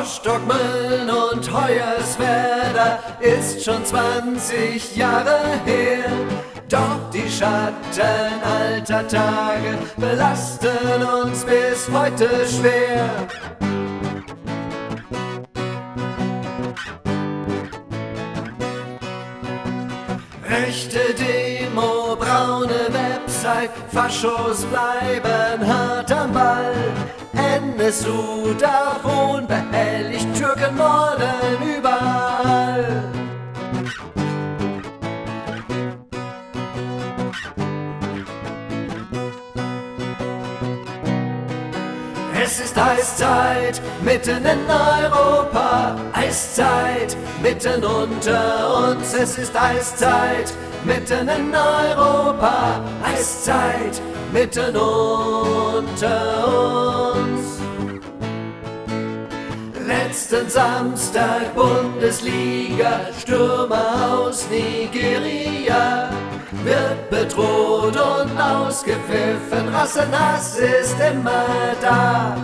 Rostock, Mölln und Hoyerswerda ist schon 20 Jahre her. Doch die Schatten alter Tage belasten uns bis heute schwer. Rechte Demo, braune Website, Faschos bleiben hart am Ball. NSU darf unbehelligt, Türken morden überall. Es ist Eiszeit mitten in Europa, Eiszeit mitten unter uns. Es ist Eiszeit mitten in Europa, Eiszeit mitten unter uns. Letzten Samstag Bundesliga, Stürmer aus Nigeria wird bedroht und ausgepfiffen, Rassenhass ist immer da.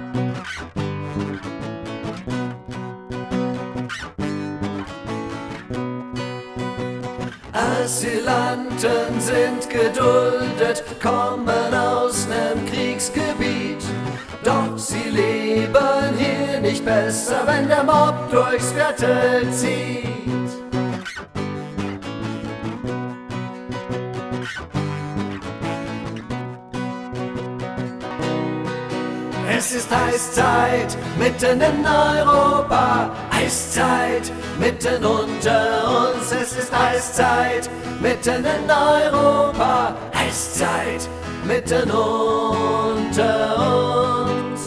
Asylanten sind geduldet, kommen aus nem Kriegsgebiet. Doch sie leben hier nicht besser, wenn der Mob durchs Viertel zieht. Es ist Eiszeit mitten in Europa, Eiszeit mitten unter uns. Es ist Eiszeit mitten in Europa, Eiszeit mitten unter uns.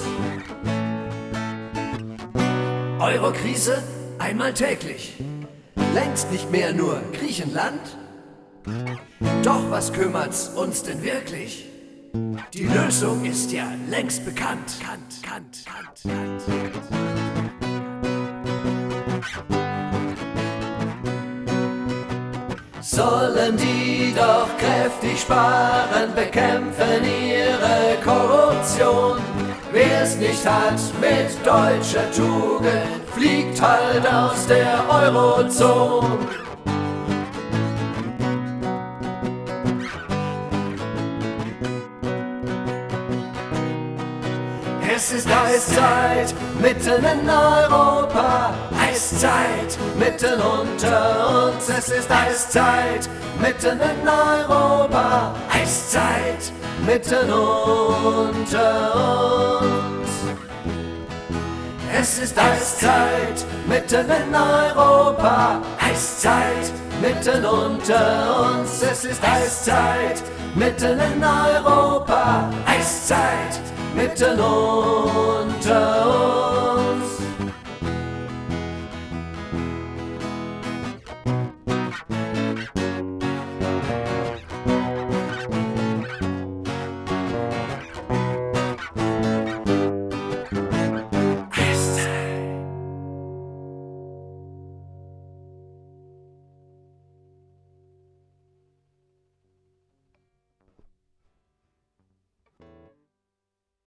Eurokrise einmal täglich, längst nicht mehr nur Griechenland. Doch was kümmert's uns denn wirklich? Die Lösung ist ja längst bekannt. Sollen die doch kräftig sparen, bekämpfen ihre Korruption. Wer's nicht hat mit deutscher Tugend, fliegt halt aus der Eurozone. Es ist Eiszeit mitten in Europa, Eiszeit mitten unter uns. Es ist Eiszeit mitten in Europa, Eiszeit mitten unter uns. Es ist Eiszeit mitten in Europa, Eiszeit mitten unter uns. Es ist Eiszeit mitten in Europa, Eiszeit mitten unter uns.